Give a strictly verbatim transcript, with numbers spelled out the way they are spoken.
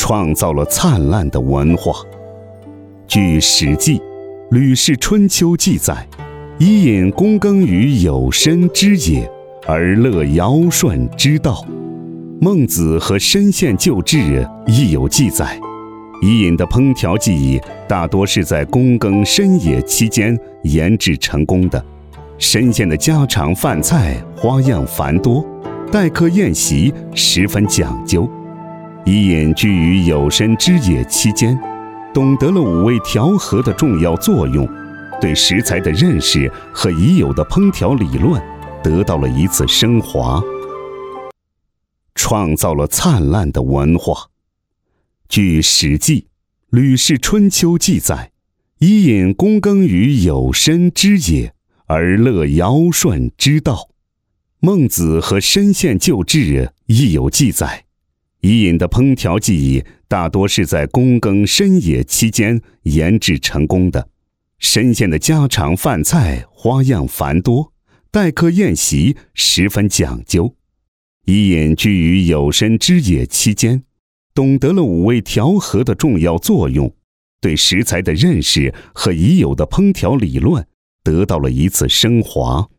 创造了灿烂的文化。据《史记·吕氏春秋》记载，伊尹躬耕于有参之野，而乐尧舜之道。孟子和申宪旧志亦有记载，伊尹的烹调技艺大多是在躬耕参野期间研制成功的。申宪的家常饭菜花样繁多，待客宴席十分讲究。伊尹居于有参之野期间，懂得了五味调和的重要作用，对食材的认识和已有的烹调理论得到了一次升华，创造了灿烂的文化。据《史记·吕氏春秋》记载，伊尹躬耕于有参之野，而乐尧舜之道。孟子和申宪旧志亦有记载，伊尹的烹调技艺大多是在躬耕参野期间研制成功的。申宪的家常饭菜花样繁多，待客宴席十分讲究。伊尹居于有参之野期间，懂得了五味调和的重要作用，对食材的认识和已有的烹调理论得到了一次升华，